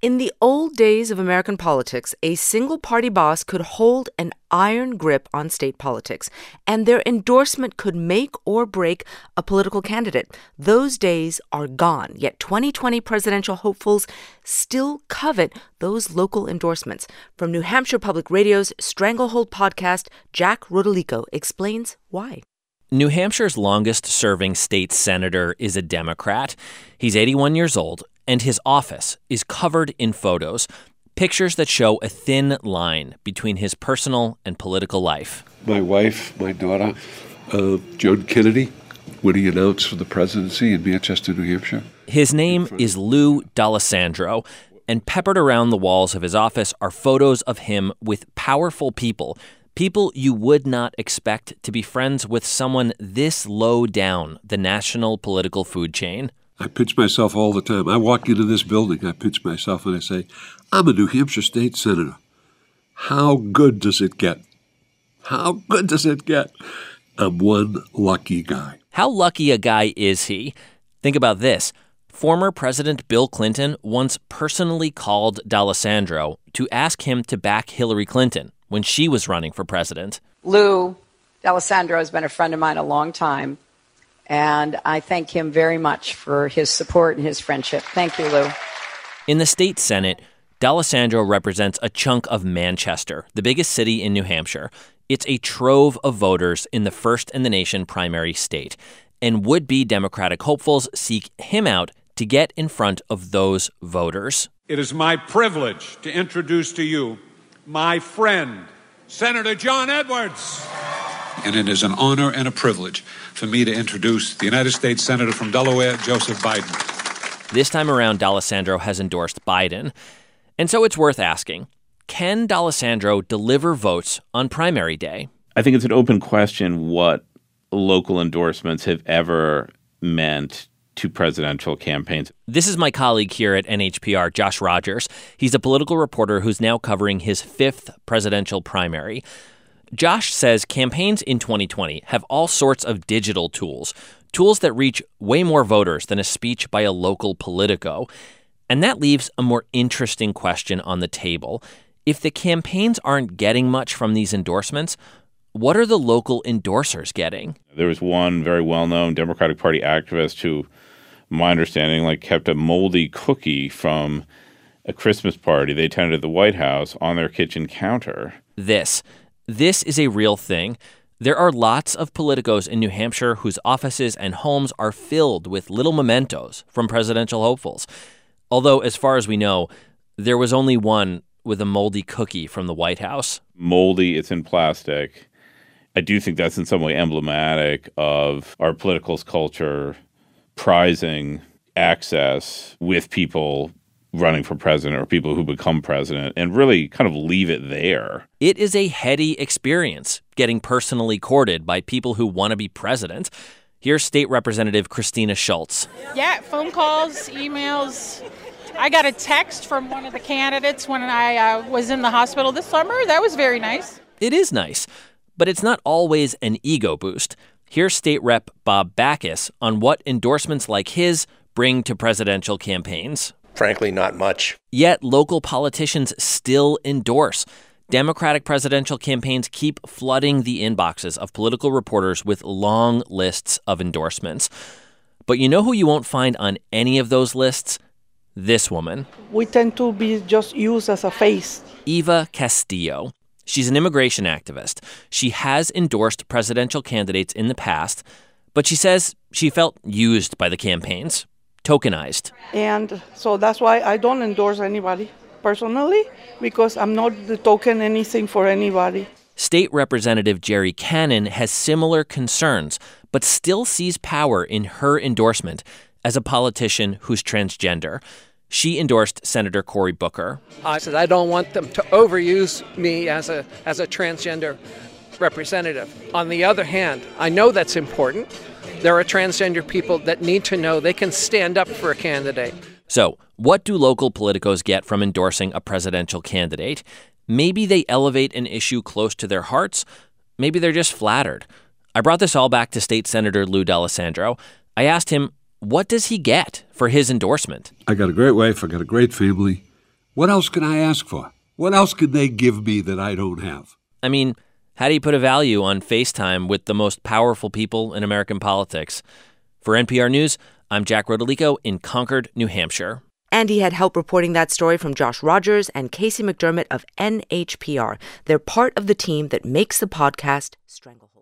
In the old days of American politics, a single-party boss could hold an iron grip on state politics, and their endorsement could make or break a political candidate. Those days are gone, yet 2020 presidential hopefuls still covet those local endorsements. From New Hampshire Public Radio's Stranglehold podcast, Jack Rodolico explains why. New Hampshire's longest-serving state senator is a Democrat. He's 81 years old, and his office is covered in photos, pictures that show a thin line between his personal and political life. My wife, my daughter, John Kennedy, when he announced for the presidency in Manchester, New Hampshire. His name is Lou D'Alessandro, and peppered around the walls of his office are photos of him with powerful people you would not expect to be friends with someone this low down the national political food chain. I pinch myself all the time. I walk into this building, I pinch myself and I say, I'm a New Hampshire state senator. How good does it get? How good does it get? I'm one lucky guy. How lucky a guy is he? Think about this. Former President Bill Clinton once personally called D'Alessandro to ask him to back Hillary Clinton when she was running for president. Lou D'Alessandro has been a friend of mine a long time, and I thank him very much for his support and his friendship. Thank you, Lou. In the state Senate, D'Alessandro represents a chunk of Manchester, the biggest city in New Hampshire. It's a trove of voters in the first-in-the-nation primary state, and would-be Democratic hopefuls seek him out to get in front of those voters. It is my privilege to introduce to you my friend, Senator John Edwards. And it is an honor and a privilege for me to introduce the United States Senator from Delaware, Joseph Biden. This time around, D'Alessandro has endorsed Biden. And so it's worth asking, can D'Alessandro deliver votes on primary day? I think it's an open question what local endorsements have ever meant to presidential campaigns. This is my colleague here at NHPR, Josh Rogers. He's a political reporter who's now covering his fifth presidential primary. Josh says campaigns in 2020 have all sorts of digital tools that reach way more voters than a speech by a local politico. And that leaves a more interesting question on the table. If the campaigns aren't getting much from these endorsements, what are the local endorsers getting? There was one very well-known Democratic Party activist who, my understanding, kept a moldy cookie from a Christmas party they attended at the White House on their kitchen counter. This is a real thing. There are lots of politicos in New Hampshire whose offices and homes are filled with little mementos from presidential hopefuls. Although, as far as we know, there was only one with a moldy cookie from the White House. Moldy, it's in plastic. I do think that's in some way emblematic of our political culture prizing access with people running for president or people who become president and really kind of leave it there. It is a heady experience getting personally courted by people who want to be president. Here's State Representative Christina Schultz. Yeah, phone calls, emails. I got a text from one of the candidates when I was in the hospital this summer. That was very nice. It is nice, but it's not always an ego boost. Here's State Rep Bob Backus on what endorsements like his bring to presidential campaigns. Frankly, not much. Yet local politicians still endorse. Democratic presidential campaigns keep flooding the inboxes of political reporters with long lists of endorsements. But you know who you won't find on any of those lists? This woman. We tend to be just used as a face. Eva Castillo. She's an immigration activist. She has endorsed presidential candidates in the past, but she says she felt used by the campaigns, tokenized. And so that's why I don't endorse anybody personally, because I'm not the token anything for anybody. State Representative Jerry Cannon has similar concerns, but still sees power in her endorsement as a politician who's transgender. She endorsed Senator Cory Booker. I said I don't want them to overuse me as a transgender representative. On the other hand, I know that's important. There are transgender people that need to know they can stand up for a candidate. So, what do local politicos get from endorsing a presidential candidate? Maybe they elevate an issue close to their hearts. Maybe they're just flattered. I brought this all back to State Senator Lou D'Alessandro. I asked him, what does he get for his endorsement? I got a great wife. I got a great family. What else can I ask for? What else could they give me that I don't have? I mean, how do you put a value on FaceTime with the most powerful people in American politics? For NPR News, I'm Jack Rodolico in Concord, New Hampshire. And he had help reporting that story from Josh Rogers and Casey McDermott of NHPR. They're part of the team that makes the podcast Stranglehold.